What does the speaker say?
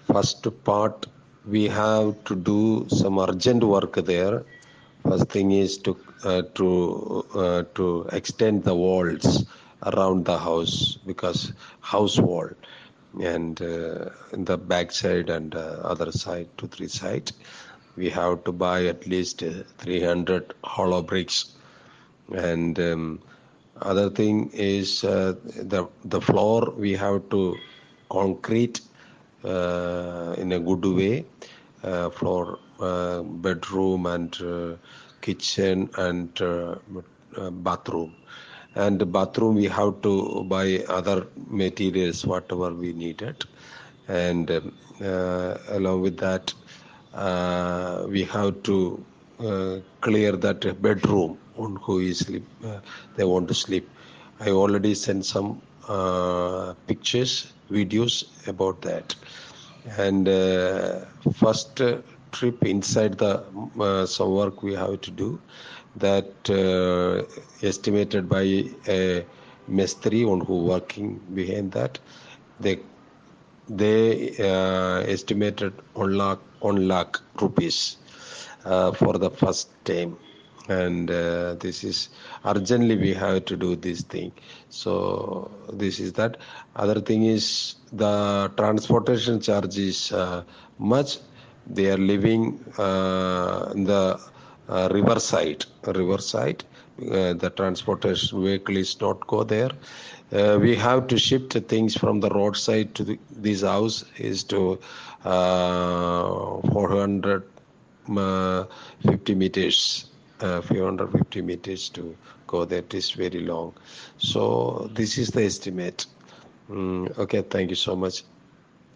First part, we have to do some urgent work there. First thing is to extend the walls around the house, because house wall, and in the back side and other side, 2-3 side, we have to buy at least 300 hollow bricks. And other thing is the floor we have to concrete in a good way, floor, bedroom and kitchen and bathroom. And the bathroom we have to buy other materials whatever we needed. And along with that, we have to clear that bedroom on who is sleep, they want to sleep. I already sent some pictures, videos about that. And first trip inside the some work we have to do, that estimated by a mestri on who working behind that. They estimated 1 lakh rupees for the first time. And this is urgently we have to do this thing. So this is that. Other thing is the transportation charge is much. They are living in the riverside. The transportation vehicle is not go there. We have to shift things from the roadside to this house is to 450 meters. 450 meters to go. That is very long. So this is the estimate. Okay, thank you so much.